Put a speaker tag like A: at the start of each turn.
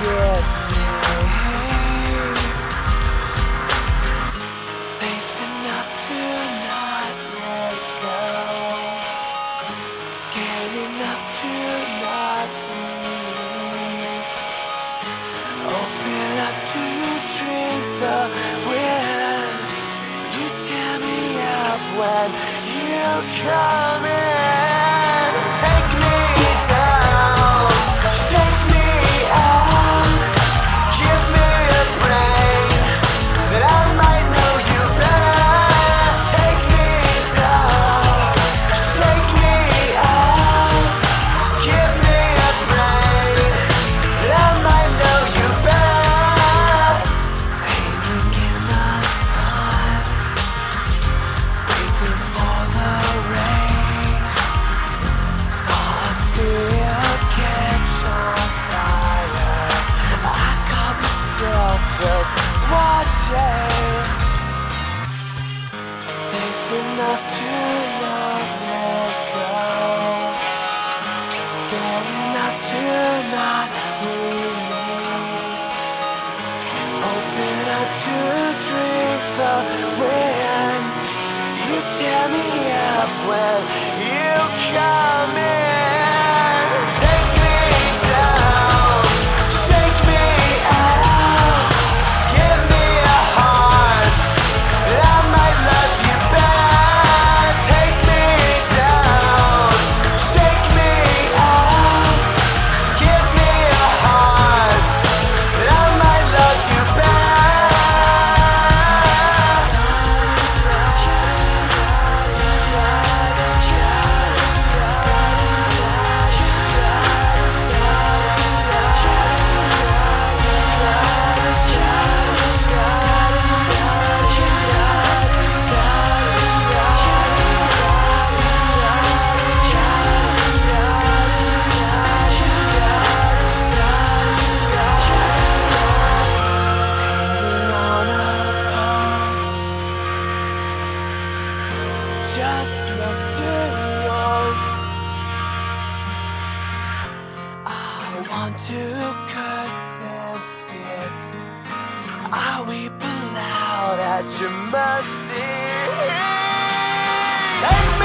A: get me. Safe enough to not let go, scared enough to not release, open up to drink the wind. You tear me up when you come in. Take me down, shake me out, give me a brain that I might know you better. Take me down, shake me out, give me a brain that I might know you better. Hanging in the sun, waiting for the rain, saw a field catch on fire. I caught myself just watching. Safe enough to not let go, scared enough to not release, open up to drink the wind. You tear me up when you come in. Take me down, shake me out, give me a heart that I might love you better. Take me down, shake me out, give me a heart that I might love you better. Just next to yours, I want to curse and spit. I weep aloud at your mercy. Take me